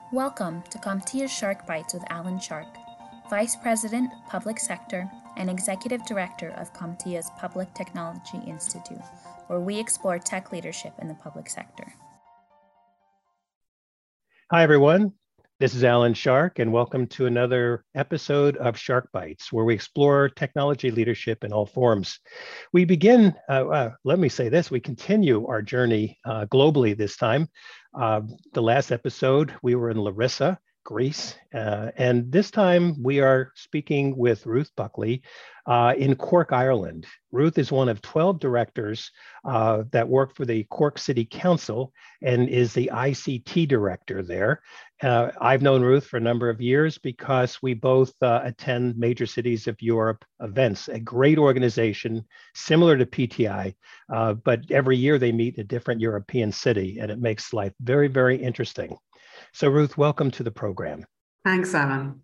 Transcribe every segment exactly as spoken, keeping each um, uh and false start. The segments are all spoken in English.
Welcome to CompTIA's Shark Bites with Alan Shark, Vice President, Public Sector, and Executive Director of CompTIA's Public Technology Institute, where we explore tech leadership in the public sector. Hi, everyone. This is Alan Shark, and welcome to another episode of Shark Bites, where we explore technology leadership in all forms. We begin, uh, uh, let me say this, we continue our journey uh, globally this time. Uh, the last episode, we were in Larissa, Greece, uh, and this time we are speaking with Ruth Buckley uh, in Cork, Ireland. Ruth is one of twelve directors uh, that work for the Cork City Council and is the I C T director there. Uh, I've known Ruth for a number of years because we both uh, attend Major Cities of Europe events, a great organization similar to P T I, uh, but every year they meet in a different European city, and it makes life very, very interesting. So Ruth, welcome to the program. Thanks, Alan.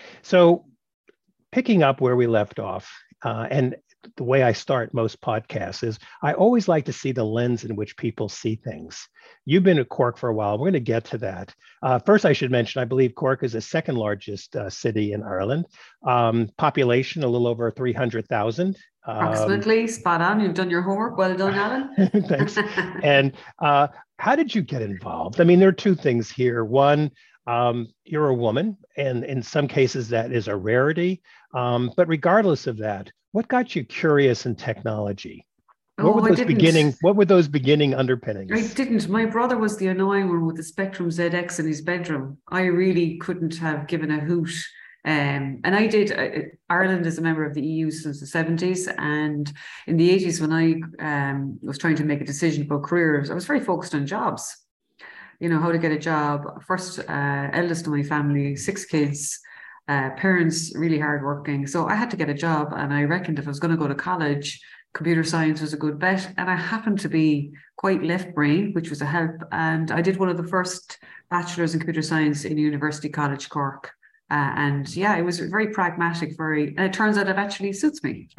So picking up where we left off, uh, and the way I start most podcasts is I always like to see the lens in which people see things. You've been at Cork for a while. We're going to get to that. Uh, first, I should mention, I believe Cork is the second largest uh, city in Ireland. Um, population, a little over three hundred thousand. Approximately, um, spot on. You've done your homework. Well done, Alan. Thanks. And uh, how did you get involved? I mean, there are two things here. One, um, you're a woman, and in some cases that is a rarity. Um, but regardless of that, what got you curious in technology? What oh, were those beginning? What were those beginning underpinnings? I didn't. My brother was the annoying one with the Spectrum Z X in his bedroom. I really couldn't have given a hoot. Um, and I did. Uh, Ireland is a member of the E U since the seventies, and in the eighties, when I um, was trying to make a decision about careers, I was very focused on jobs. You know, how to get a job. First, uh, eldest of my family, six kids. Uh, parents really hardworking. So I had to get a job, and I reckoned if I was going to go to college, computer science was a good bet. And I happened to be quite left brain, which was a help. And I did one of the first bachelors in computer science in University College Cork. Uh, and yeah, it was very pragmatic, very, and it turns out it actually suits me.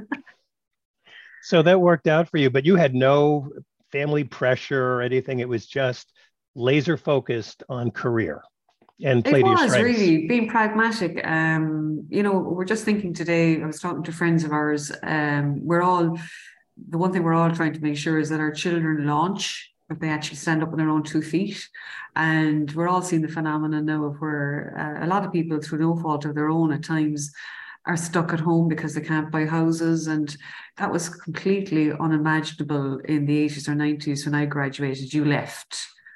So that worked out for you, but you had no family pressure or anything. It was just laser focused on career. And play it to your was strengths. Really being pragmatic. Um, you know, we're just thinking today, I was talking to friends of ours, um, we're all, the one thing we're all trying to make sure is that our children launch, if they actually stand up on their own two feet. And we're all seeing the phenomenon now of where uh, a lot of people, through no fault of their own at times, are stuck at home because they can't buy houses. And that was completely unimaginable in the eighties or nineties when I graduated. You left.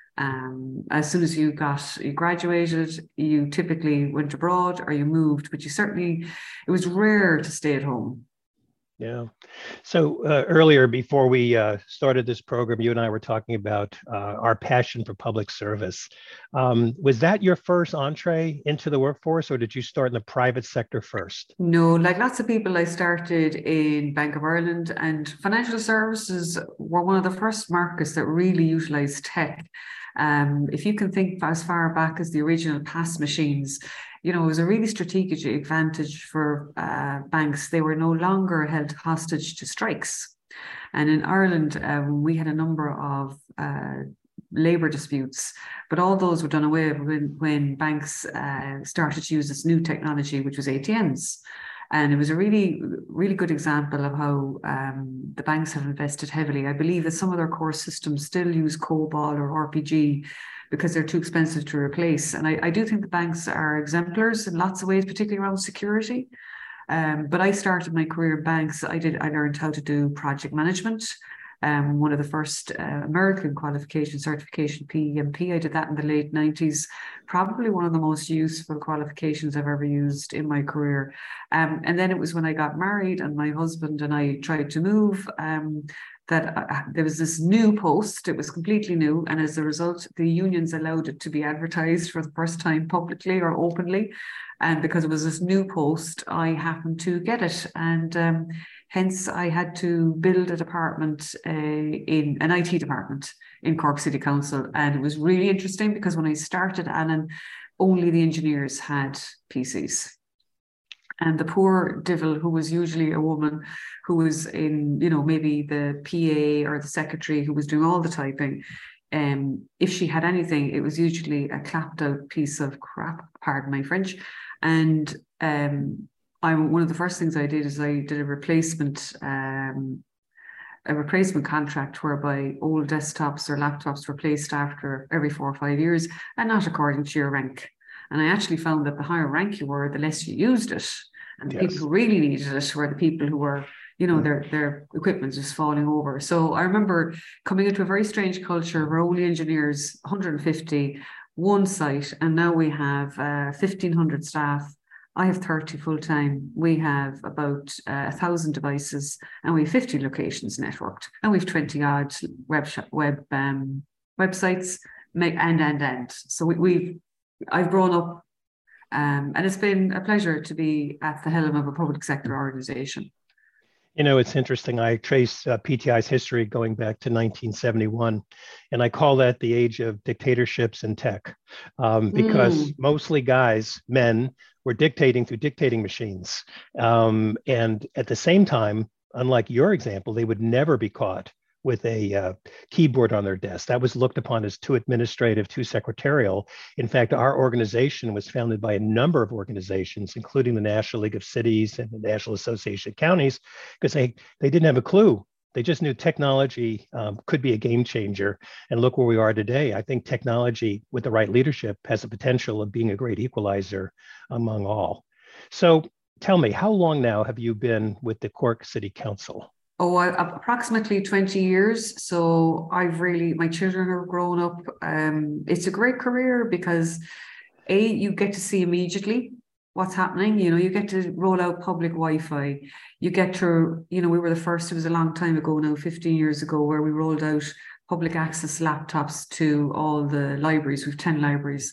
Um, as soon as you got, you graduated, you typically went abroad or you moved, but you certainly, it was rare to stay at home. Yeah. So uh, earlier, before we uh, started this program, you and I were talking about uh, our passion for public service. Um, was that your first entree into the workforce, or did you start in the private sector first? No, like lots of people, I started in Bank of Ireland, and financial services were one of the first markets that really utilised tech. Um, if you can think as far back as the original pass machines, you know, it was a really strategic advantage for uh, banks. They were no longer held hostage to strikes. And in Ireland, um, we had a number of uh, labour disputes, but all those were done away with when, when banks uh, started to use this new technology, which was A T Ms. And it was a really, really good example of how um, the banks have invested heavily. I believe that some of their core systems still use COBOL or R P G because they're too expensive to replace. And I, I do think the banks are exemplars in lots of ways, particularly around security. Um, but I started my career in banks. I did. I learned how to do project management. Um, one of the first uh, American qualification certification, P E M P. I did that in the late nineties. Probably one of the most useful qualifications I've ever used in my career. Um, and then it was when I got married and my husband and I tried to move, um, that uh, there was this new post. It was completely new. And as a result, the unions allowed it to be advertised for the first time publicly or openly. And because it was this new post, I happened to get it. And um, hence I had to build a department uh, in an I T department in Cork City Council. And it was really interesting because when I started, Alan, only the engineers had P Cs. And the poor devil, who was usually a woman who was in, you know, maybe the P A or the secretary who was doing all the typing, um, if she had anything, it was usually a clapped out piece of crap, pardon my French. And um, I, one of the first things I did is I did a replacement um, a replacement contract whereby old desktops or laptops were replaced after every four or five years and not according to your rank. And I actually found that the higher rank you were, the less you used it. And the yes. people who really needed it were the people who were, you know, their, their equipment just falling over. So I remember coming into a very strange culture where only engineers, one hundred fifty, one site, and now we have uh, fifteen hundred staff. I have thirty full-time. We have about uh, one thousand devices, and we have fifty locations networked, and we have twenty odd web web um, websites, and, and, and. So we, we've, I've grown up, um, and it's been a pleasure to be at the helm of a public sector organization. You know, it's interesting. I trace uh, P T I's history going back to nineteen seventy-one, and I call that the age of dictatorships in tech, um, because mm. mostly guys, men, were dictating through dictating machines. Um, and at the same time, unlike your example, they would never be caught with a uh, keyboard on their desk. That was looked upon as too administrative, too secretarial. In fact, our organization was founded by a number of organizations, including the National League of Cities and the National Association of Counties, because they, they didn't have a clue. They just knew technology um, could be a game changer. And look where we are today. I think technology with the right leadership has the potential of being a great equalizer among all. So tell me, how long now have you been with the Cork City Council? Oh, I, approximately twenty years. So I've really, my children are grown up. Um, it's a great career because A, you get to see immediately what's happening. You know, you get to roll out public Wi-Fi. You get to, you know, we were the first, it was a long time ago now, fifteen years ago, where we rolled out public access laptops to all the libraries. We have ten libraries.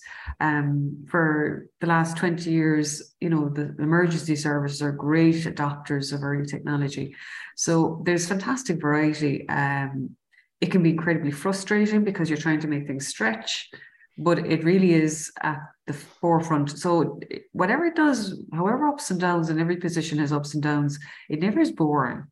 Um, for the last twenty years, you know, the emergency services are great adopters of early technology. So there's fantastic variety. Um, it can be incredibly frustrating because you're trying to make things stretch, but it really is at the forefront. So whatever it does, however ups and downs, and every position has ups and downs, it never is boring.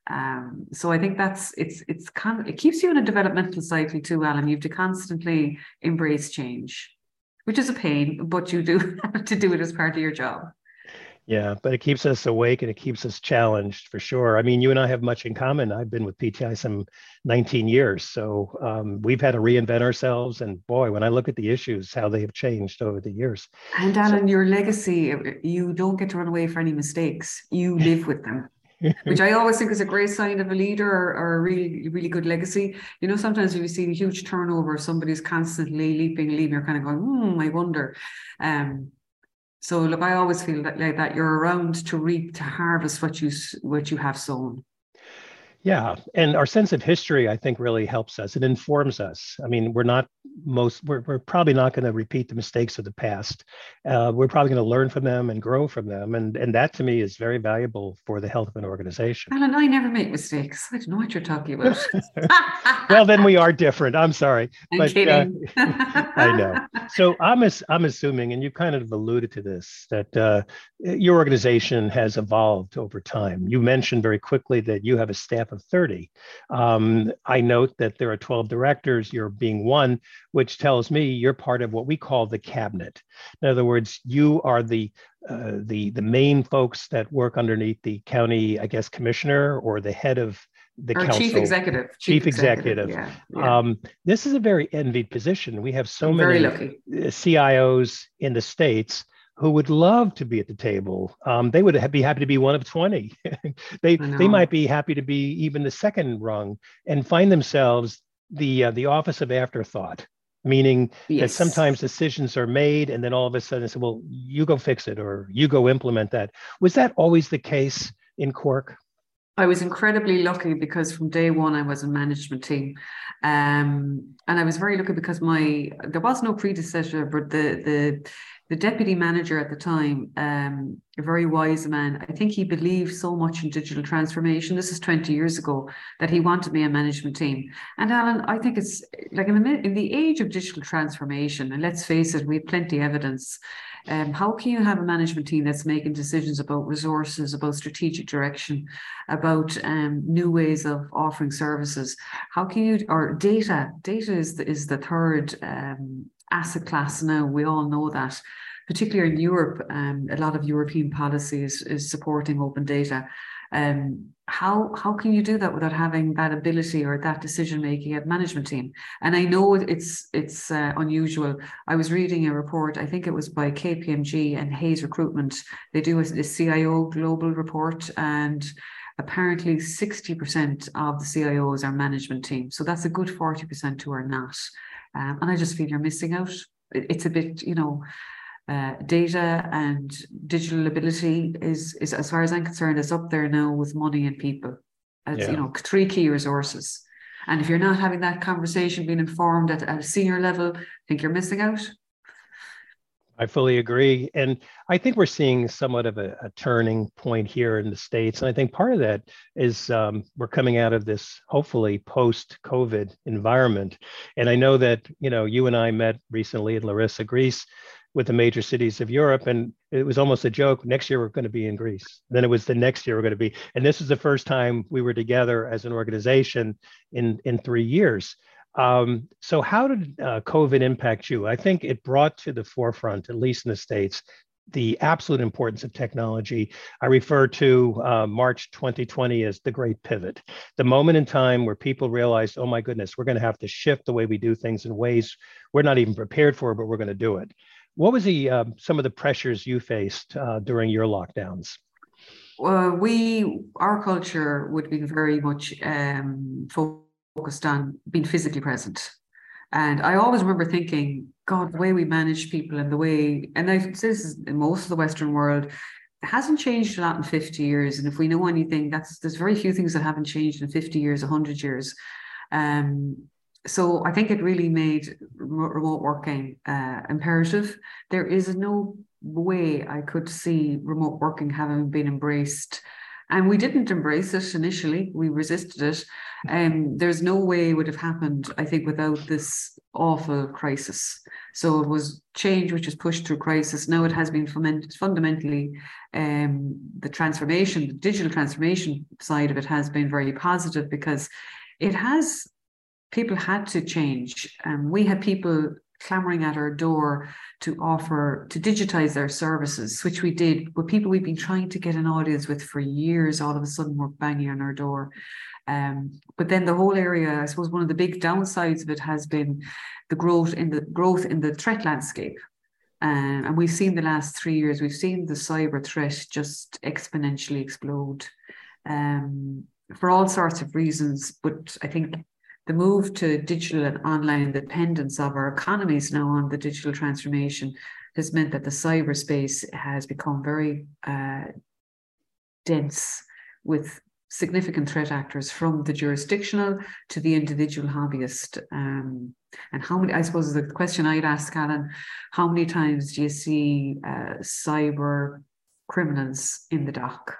Um, so I think that's, it's, it's kind of, it keeps you in a developmental cycle too, Alan. You have to constantly embrace change, which is a pain, but you do have to do it as part of your job. Yeah, but it keeps us awake and it keeps us challenged for sure. I mean, you and I have much in common. I've been with P T I some nineteen years. So um, we've had to reinvent ourselves. And boy, when I look at the issues, how they have changed over the years. And Alan, so, your legacy, you don't get to run away for any mistakes. You live with them. Which I always think is a great sign of a leader or, or a really, really good legacy. You know, sometimes when you see a huge turnover, somebody's constantly leaping, leaving, you're kind of going, hmm, I wonder. Um, so look, I always feel that like that you're around to reap, to harvest what you what you have sown. Yeah, and our sense of history, I think, really helps us. It informs us. I mean, we're not most, we're, we're probably not going to repeat the mistakes of the past. Uh, we're probably going to learn from them and grow from them. And, and that to me is very valuable for the health of an organization. Alan, I never make mistakes. I don't know what you're talking about. Well, then we are different. I'm sorry. I'm but, kidding. Uh, I know. So I'm, as, I'm assuming, and you kind of alluded to this, that uh, your organization has evolved over time. You mentioned very quickly that you have a staff of thirty. Um, I note that there are twelve directors, you're being one, which tells me you're part of what we call the cabinet. In other words, you are the uh, the the main folks that work underneath the county, I guess, commissioner or the head of the or council. Chief executive. Chief, chief executive. executive. Yeah, yeah. Um, this is a very envied position. We have so I'm many very lucky. C I Os in the States who would love to be at the table. Um, they would be happy to be one of twenty. they they might be happy to be even the second rung and find themselves the uh, the office of afterthought, meaning yes. that sometimes decisions are made and then all of a sudden say, well, you go fix it or you go implement that. Was that always the case in Cork? I was incredibly lucky because from day one I was in management team, um, and I was very lucky because my there was no predecessor, but the the the deputy manager at the time, um, a very wise man, I think he believed so much in digital transformation. This is twenty years ago, that he wanted me a management team. And Alan, I think it's like in the, in the age of digital transformation, and let's face it, we have plenty of evidence. Um, how can you have a management team that's making decisions about resources, about strategic direction, about um, new ways of offering services? How can you, or data, data is the, is the third um, asset class now, we all know that. Particularly in Europe, um, a lot of European policy is, is supporting open data. Um, how, how can you do that without having that ability or that decision-making at management team? And I know it's, it's uh, unusual. I was reading a report, I think it was by K P M G and Hayes Recruitment. They do a, a C I O global report, and apparently sixty percent of the C I Os are management teams. So that's a good forty percent who are not. Um, and I just feel you're missing out. It, it's a bit, you know, uh, data and digital ability is, is, as far as I'm concerned, is up there now with money and people. As, yeah. you know, three key resources. And if you're not having that conversation, being informed at, at a senior level, I think you're missing out. I fully agree. And I think we're seeing somewhat of a, a turning point here in the States. And I think part of that is um, we're coming out of this, hopefully, post-COVID environment. And I know that, you know, you and I met recently in Larissa, Greece, with the major cities of Europe. And it was almost a joke. Next year, we're going to be in Greece. Then it was the next year we're going to be. And this is the first time we were together as an organization in, in three years. Um, so how did uh, COVID impact you? I think it brought to the forefront, at least in the States, the absolute importance of technology. I refer to uh, March twenty twenty as the great pivot, the moment in time where people realized, oh my goodness, we're going to have to shift the way we do things in ways we're not even prepared for, but we're going to do it. What was the um, some of the pressures you faced uh, during your lockdowns? Well, we, our culture would be very much um, focused focused on being physically present. And I always remember thinking, God, the way we manage people and the way, and I this is in most of the Western world, it hasn't changed a lot in fifty years. And if we know anything, that's there's very few things that haven't changed in fifty years, one hundred years. Um, so I think it really made remote working uh, imperative. There is no way I could see remote working having been embraced. And we didn't embrace it initially, we resisted it. Um, there's no way it would have happened, I think, without this awful crisis. So it was change which was pushed through crisis. Now it has been fundamentally, um, the transformation, the digital transformation side of it has been very positive, because it has, people had to change. Um, we had people clamoring at our door to offer, to digitize their services, which we did, with people we've been trying to get an audience with for years. All of a sudden were banging on our door. Um, but then the whole area, I suppose one of the big downsides of it has been the growth in the growth in the threat landscape. Um, and we've seen the last three years, we've seen the cyber threat just exponentially explode um, for all sorts of reasons. But I think the move to digital and online dependence of our economies now on the digital transformation has meant that the cyberspace has become very uh, dense, with significant threat actors from the jurisdictional to the individual hobbyist. Um, and how many, I suppose the question I'd ask, Alan, how many times do you see uh, cyber criminals in the dock?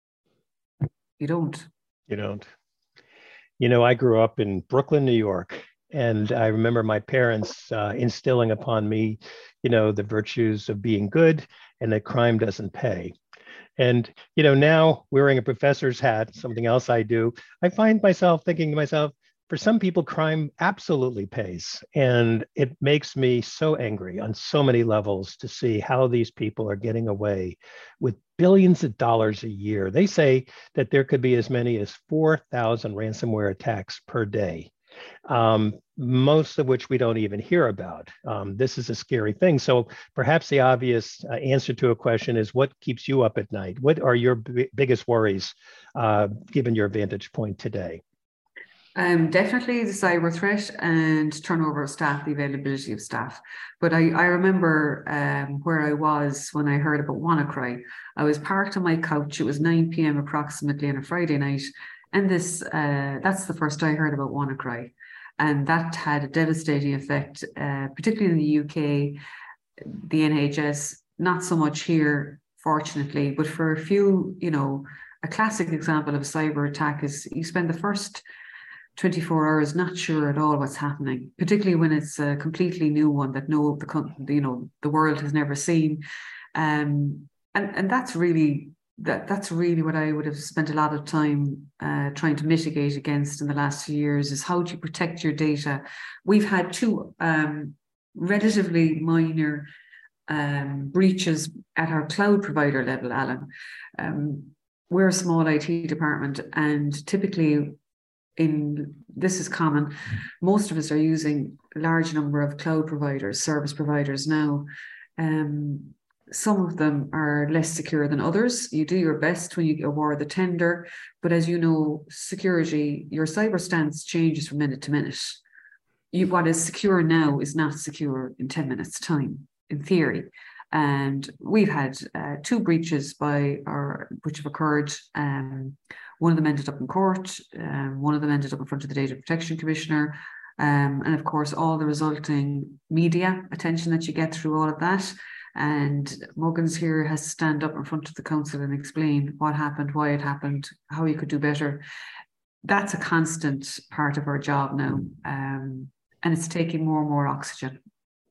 You don't. You don't. You know, I grew up in Brooklyn, New York, and I remember my parents uh, instilling upon me, you know, the virtues of being good and that crime doesn't pay. And, you know, now wearing a professor's hat, something else I do, I find myself thinking to myself, for some people, crime absolutely pays. And it makes me so angry on so many levels to see how these people are getting away with billions of dollars a year. They say that there could be as many as four thousand ransomware attacks per day, um, most of which we don't even hear about. Um, this is a scary thing. So perhaps the obvious uh, answer to a question is, what keeps you up at night? What are your b- biggest worries, uh, given your vantage point today? Um, definitely the cyber threat and turnover of staff, the availability of staff. But I, I remember um, where I was when I heard about WannaCry. I was parked on my couch. It was nine p.m. approximately on a Friday night. And this uh, that's the first I heard about WannaCry. And that had a devastating effect, uh, particularly in the U K. the N H S, not so much here, fortunately, but for a few, you know, a classic example of a cyber attack is you spend the first twenty-four hours not sure at all what's happening, particularly when it's a completely new one that no the you know the world has never seen, um, and and that's really that that's really what I would have spent a lot of time uh, trying to mitigate against in the last few years, is how do you protect your data. We've had two um, relatively minor um, breaches at our cloud provider level, Alan. Um, we're a small I T department, and typically, in this is common, most of us are using a large number of cloud providers, service providers now. Um, some of them are less secure than others. You do your best when you award the tender, but as you know, security, your cyber stance changes from minute to minute. You, what is secure now is not secure in ten minutes time, in theory. And we've had uh, two breaches by our, which have occurred. Um, one of them ended up in court. Um, one of them ended up in front of the Data Protection Commissioner. Um, and of course, all the resulting media attention that you get through all of that. And Muggins here has to stand up in front of the council and explain what happened, why it happened, how you could do better. That's a constant part of our job now. Um, and it's taking more and more oxygen.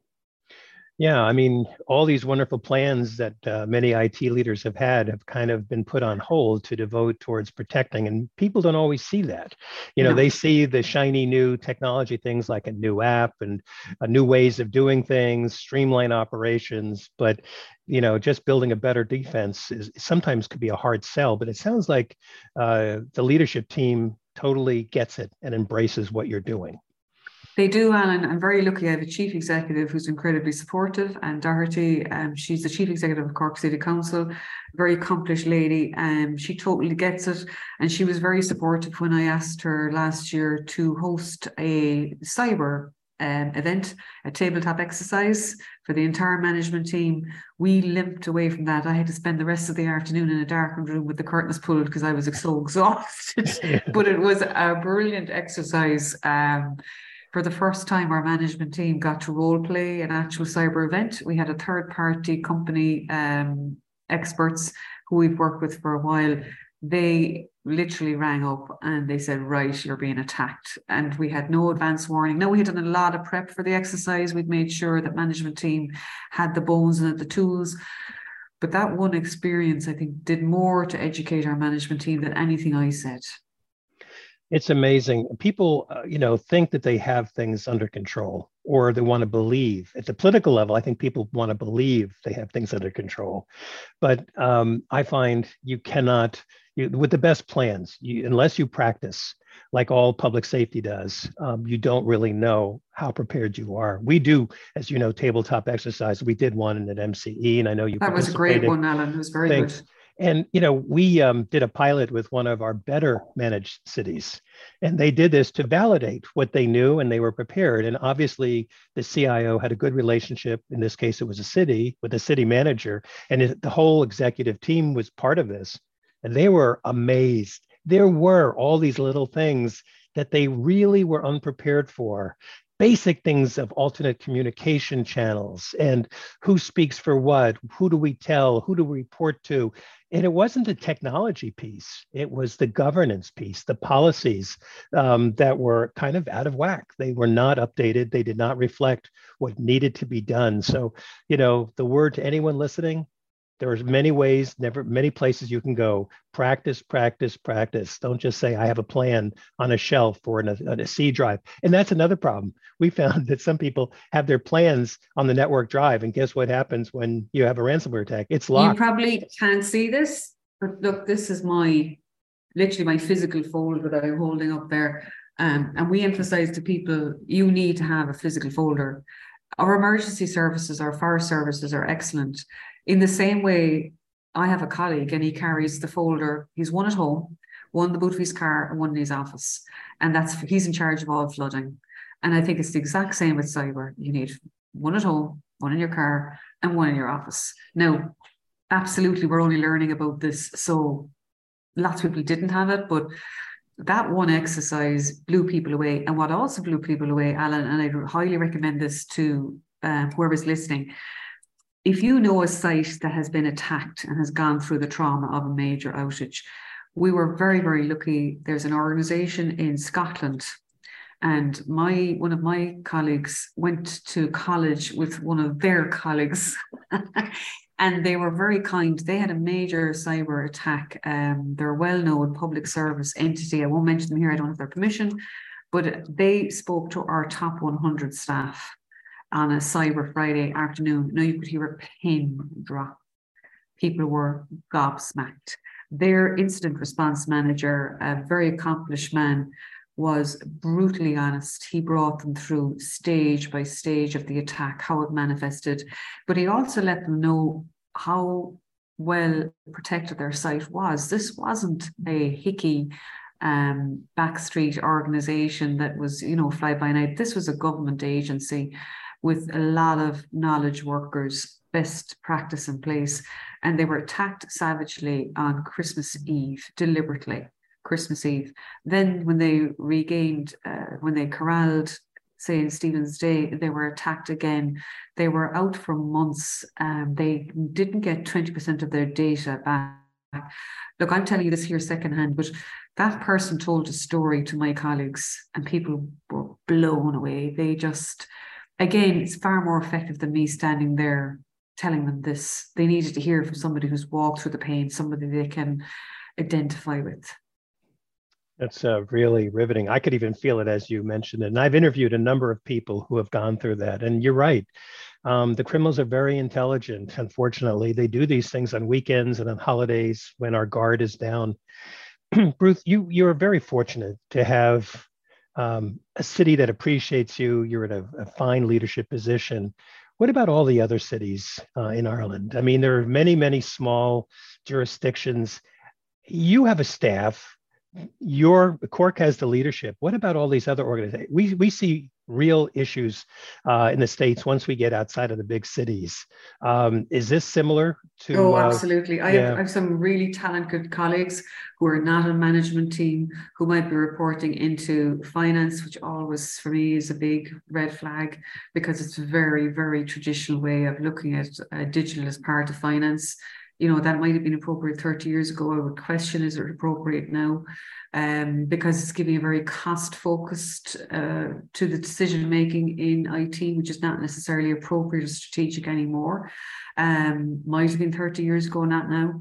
Yeah, I mean, all these wonderful plans that uh, many I T leaders have had have kind of been put on hold to devote towards protecting, and people don't always see that. You know, no. They see the shiny new technology, things like a new app and uh, new ways of doing things, streamline operations, but you know, just building a better defense is sometimes could be a hard sell. But it sounds like uh, the leadership team totally gets it and embraces what you're doing. They do, Alan. I'm very lucky. I have a chief executive who's incredibly supportive, and Doherty, um, she's the chief executive of Cork City Council, very accomplished lady, and um, she totally gets it. And she was very supportive when I asked her last year to host a cyber um, event, a tabletop exercise for the entire management team. We limped away from that. I had to spend the rest of the afternoon in a darkened room with the curtains pulled because I was so exhausted. But it was a brilliant exercise. Um, For the first time, our management team got to role play an actual cyber event. We had a third party company um, experts who we've worked with for a while. They literally rang up and they said, right, you're being attacked. And we had no advance warning. Now, we had done a lot of prep for the exercise. We'd made sure that management team had the bones and the tools. But that one experience, I think, did more to educate our management team than anything I said. It's amazing. People, uh, you know, think that they have things under control, or they want to believe. At the political level, I think people want to believe they have things under control. But um, I find you cannot, you, with the best plans, you, unless you practice, like all public safety does, um, you don't really know how prepared you are. We do, as you know, tabletop exercise. We did one at M C E, and I know you That was a great one, Alan. It was very Thanks. good. And, you know, we um, did a pilot with one of our better managed cities, and they did this to validate what they knew, and they were prepared. And obviously the C I O had a good relationship. In this case, it was a city with a city manager, and it, the whole executive team was part of this. And they were amazed. There were all these little things that they really were unprepared for. Basic things of alternate communication channels and who speaks for what, who do we tell, who do we report to? And it wasn't the technology piece, it was the governance piece, the policies um, that were kind of out of whack. They were not updated, they did not reflect what needed to be done. So, you know, the word to anyone listening, there's many ways, never many places you can go. Practice, practice, practice. Don't just say, I have a plan on a shelf or in a, on a C drive. And that's another problem. We found that some people have their plans on the network drive. And guess what happens when you have a ransomware attack? It's locked. You probably can't see this, but look, this is my, literally my physical folder that I'm holding up there. Um, and we emphasize to people, you need to have a physical folder. Our emergency services, our fire services are excellent. In the same way, I have a colleague and he carries the folder. He's one at home, one in the boot of his car, and one in his office. And that's he's in charge of all flooding. And I think it's the exact same with cyber. You need one at home, one in your car, and one in your office. Now, absolutely, we're only learning about this. So lots of people didn't have it, but that one exercise blew people away. And what also blew people away, Alan, and I highly recommend this to uh, whoever's listening, if you know a site that has been attacked and has gone through the trauma of a major outage, we were very, very lucky. There's an organization in Scotland, and my one of my colleagues went to college with one of their colleagues, and they were very kind. They had a major cyber attack. Um, they're a well-known public service entity. I won't mention them here, I don't have their permission, but they spoke to our top one hundred staff on a Cyber Friday afternoon. Now you could hear a pin drop. People were gobsmacked. Their incident response manager, a very accomplished man, was brutally honest. He brought them through stage by stage of the attack, how it manifested, but he also let them know how well protected their site was. This wasn't a hickey um, backstreet organization that was, you know, fly by night. This was a government agency with a lot of knowledge workers, best practice in place, and they were attacked savagely on Christmas Eve, deliberately. Christmas Eve. Then when they regained, uh, when they corralled, say in Stephen's Day, they were attacked again. They were out for months. Um, they didn't get twenty percent of their data back. Look, I'm telling you this here secondhand, but that person told a story to my colleagues and people were blown away. They just, again, it's far more effective than me standing there telling them this. They needed to hear from somebody who's walked through the pain, somebody they can identify with. That's uh, really riveting. I could even feel it as you mentioned it. And I've interviewed a number of people who have gone through that. And you're right. Um, the criminals are very intelligent. Unfortunately, they do these things on weekends and on holidays when our guard is down. Bruce, you, you're very fortunate to have um, a city that appreciates you. You're in a, a fine leadership position. What about all the other cities uh, in Ireland? I mean, there are many, many small jurisdictions. You have a staff. Your Cork has the leadership. What about all these other organizations? We we see real issues uh, in the States once we get outside of the big cities. Um, is this similar to? Oh, uh, absolutely. I, yeah. have, I have some really talented colleagues who are not a management team, who might be reporting into finance, which always for me is a big red flag because it's a very, very traditional way of looking at uh, digital as part of finance. You know, that might have been appropriate thirty years ago. I would question, is it appropriate now? Um, because it's giving a very cost focused uh, to the decision making in I T, which is not necessarily appropriate or strategic anymore. Um, might have been thirty years ago, not now.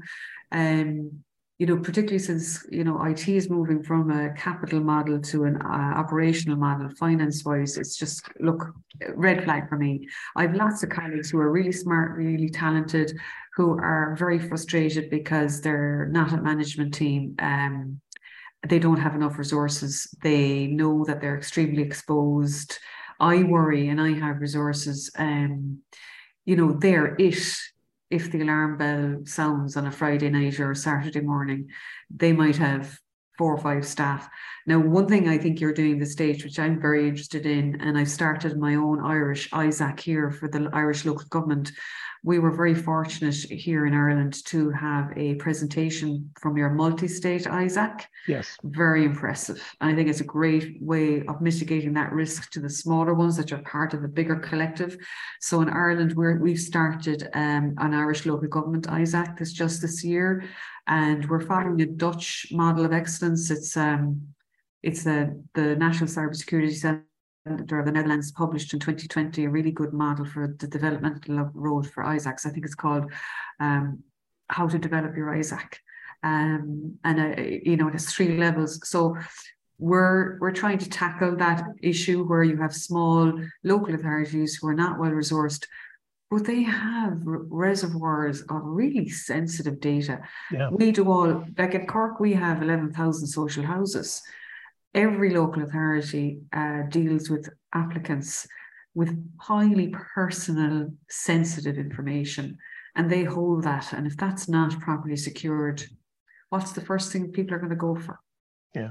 Um, you know, particularly since, you know, I T is moving from a capital model to an uh, operational model, finance-wise, it's just, look, red flag for me. I have lots of colleagues who are really smart, really talented, who are very frustrated because they're not a management team. Um, they don't have enough resources. They know that they're extremely exposed. I worry, and I have resources, um, you know, they're it. If the alarm bell sounds on a Friday night or a Saturday morning, they might have four or five staff. Now, one thing I think you're doing this stage, which I'm very interested in, and I've started my own Irish I S A C here for the Irish local government. We were very fortunate here in Ireland to have a presentation from your multi-state I S A C. Yes. Very impressive. I think it's a great way of mitigating that risk to the smaller ones that are part of a bigger collective. So in Ireland, we're, we've started um, an Irish local government I S A C this just this year, and we're following a Dutch model of excellence. It's um, it's the, the National Cybersecurity Centre of the Netherlands published in twenty twenty a really good model for the developmental road for I S A Cs. I think it's called um, How to Develop Your I S A C. Um, and, uh, you know, it has three levels. So we're, we're trying to tackle that issue where you have small local authorities who are not well resourced, but they have reservoirs of really sensitive data. Yeah. We do all, like at Cork, we have eleven thousand social houses. Every local authority uh, deals with applicants with highly personal, sensitive information, and they hold that. And if that's not properly secured, what's the first thing people are going to go for? Yeah.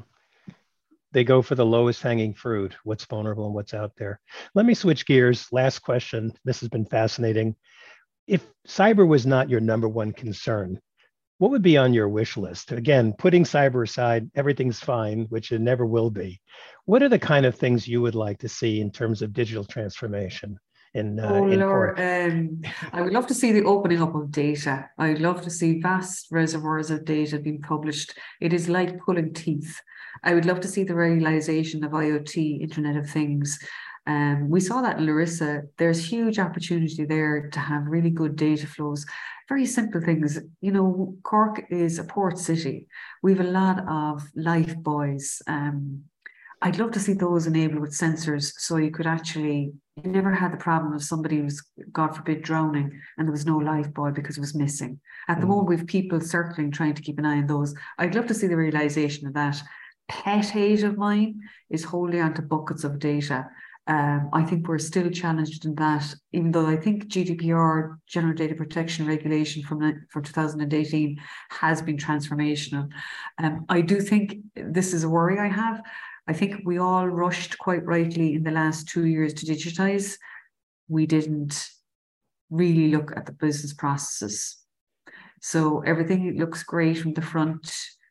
They go for the lowest hanging fruit, what's vulnerable and what's out there. Let me switch gears. Last question. This has been fascinating. If cyber was not your number one concern, what would be on your wish list? Again, putting cyber aside, everything's fine, which it never will be. What are the kind of things you would like to see in terms of digital transformation? in, uh, oh, in Lord, Cork. um, I would love to see the opening up of data. I'd love to see vast reservoirs of data being published. It is like pulling teeth. I would love to see the realization of I O T, Internet of Things. Um, we saw that in Larissa. There's huge opportunity there to have really good data flows. Very simple things. You know, Cork is a port city. We have a lot of life buoys. Um, I'd love to see those enabled with sensors so you could actually, you never had the problem of somebody who's, God forbid, drowning and there was no life buoy because it was missing. At the mm. moment, we have people circling, trying to keep an eye on those. I'd love to see the realization of that. Pet hate of mine is holding onto buckets of data. Um, I think we're still challenged in that, even though I think G D P R, General Data Protection Regulation from, from two thousand eighteen has been transformational. Um, I do think this is a worry I have. I think we all rushed quite rightly in the last two years to digitize. We didn't really look at the business processes. So everything looks great from the front.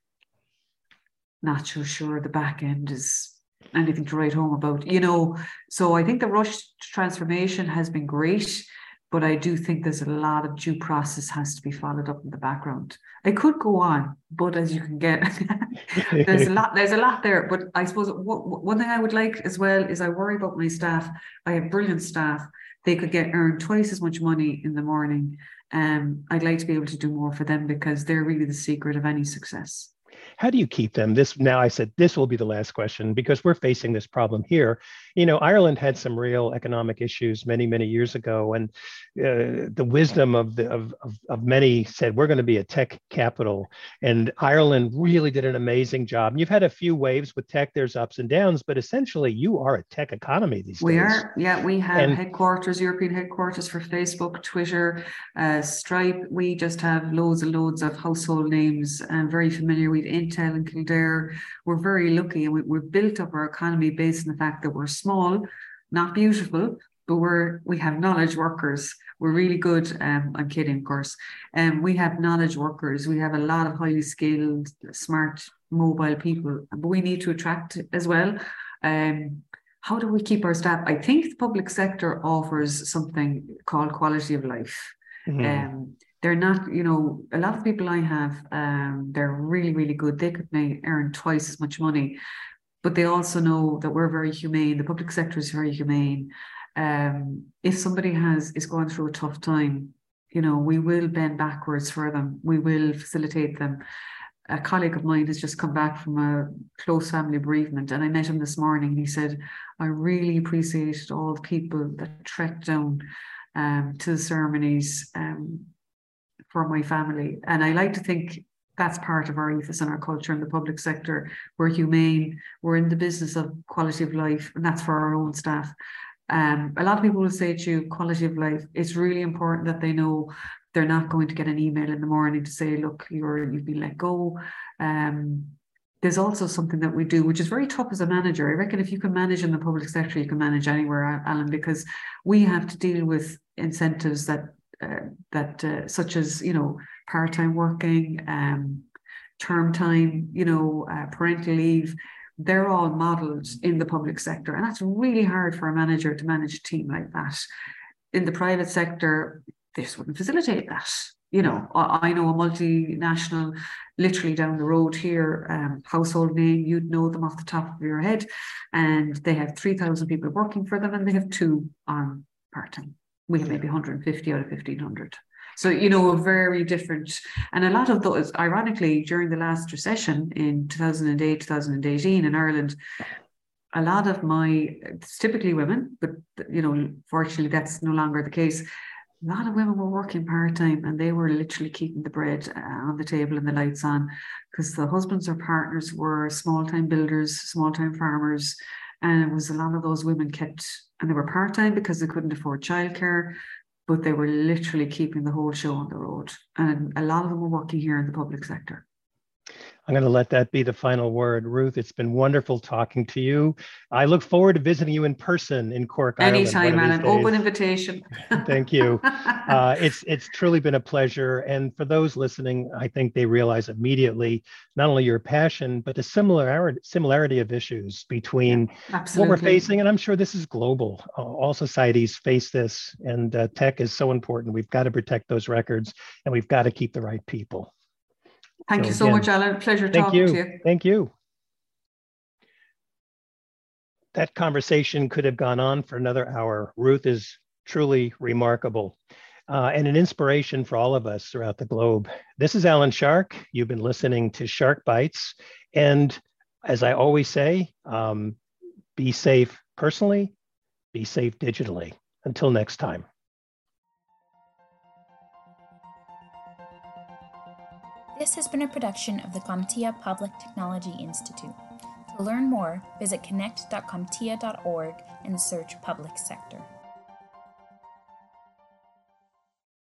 Not so sure the back end is anything to write home about, you know. So I think the rush to transformation has been great, but I do think there's a lot of due process has to be followed up in the background. I could go on, but as you can get, there's a lot. There's a lot there. But I suppose what, one thing I would like as well is I worry about my staff. I have brilliant staff. They could get earn twice as much money in the morning. Um, I'd like to be able to do more for them because they're really the secret of any success. How do you keep them? This now I said this will be the last question because we're facing this problem here. You know, Ireland had some real economic issues many, many years ago, and uh, the wisdom of the of, of of many said we're going to be a tech capital, and Ireland really did an amazing job. And you've had a few waves with tech. There's ups and downs, but essentially you are a tech economy these we days. We are, yeah. We have and, headquarters, European headquarters for Facebook, Twitter, uh, Stripe. We just have loads and loads of household names and very familiar with Intel and Kildare. We're very lucky, and we, we've built up our economy based on the fact that we're small, not beautiful, but we're we have knowledge workers. We're really good. Um, I'm kidding, of course. And um, we have knowledge workers. We have a lot of highly skilled, smart, mobile people, but we need to attract as well. Um, how do we keep our staff? I think the public sector offers something called quality of life. Mm-hmm. Um, They're not, you know, a lot of people I have, um, they're really, really good. They could may earn twice as much money, but they also know that we're very humane. The public sector is very humane. Um, if somebody has is going through a tough time, you know, we will bend backwards for them. We will facilitate them. A colleague of mine has just come back from a close family bereavement, and I met him this morning. He said, I really appreciated all the people that trekked down um, to the ceremonies um, for my family. And I like to think that's part of our ethos and our culture in the public sector. We're humane, we're in the business of quality of life, and that's for our own staff. Um, a lot of people will say to you, quality of life, it's really important that they know they're not going to get an email in the morning to say, look, you're, you've been let go. Um, there's also something that we do, which is very tough as a manager. I reckon if you can manage in the public sector, you can manage anywhere, Alan, because we have to deal with incentives that Uh, that uh, such as, you know, part-time working, um, term time, you know, uh, parental leave. They're all modelled in the public sector, and that's really hard for a manager to manage a team like that. In the private sector, this wouldn't facilitate that. You know, I, I know a multinational literally down the road here, um, household name, you'd know them off the top of your head, and they have three thousand people working for them, and they have two on part-time. We have maybe one hundred fifty out of fifteen hundred. So, you know, a very different, and a lot of those, ironically, during the last recession in two thousand eight, two thousand eighteen in Ireland, a lot of my, it's typically women, but, you know, fortunately that's no longer the case. A lot of women were working part-time, and they were literally keeping the bread on the table and the lights on, because the husbands or partners were small-time builders, small-time farmers. And it was a lot of those women kept, and they were part-time because they couldn't afford childcare, but they were literally keeping the whole show on the road. And a lot of them were working here in the public sector. I'm going to let that be the final word. Ruth, it's been wonderful talking to you. I look forward to visiting you in person in Cork, Anytime, Ireland. and an open invitation. Thank you. Uh, it's it's truly been a pleasure. And for those listening, I think they realize immediately not only your passion, but the similarity similarity of issues between yeah, what we're facing. And I'm sure this is global. Uh, all societies face this, and uh, tech is so important. We've got to protect those records, and we've got to keep the right people. Thank so you so again, much, Alan. Pleasure thank talking you. to you. Thank you. That conversation could have gone on for another hour. Ruth is truly remarkable uh, and an inspiration for all of us throughout the globe. This is Alan Shark. You've been listening to Shark Bites. And as I always say, um, be safe personally, be safe digitally. Until next time. This has been a production of the CompTIA Public Technology Institute. To learn more, visit connect dot comptia dot org and search Public Sector.